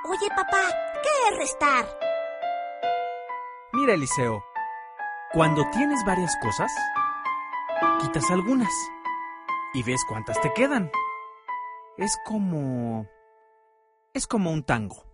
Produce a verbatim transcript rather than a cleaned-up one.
Oye, papá, ¿qué es restar? Mira, Eliseo, cuando tienes varias cosas, quitas algunas y ves cuántas te quedan. Es como... es como un tango.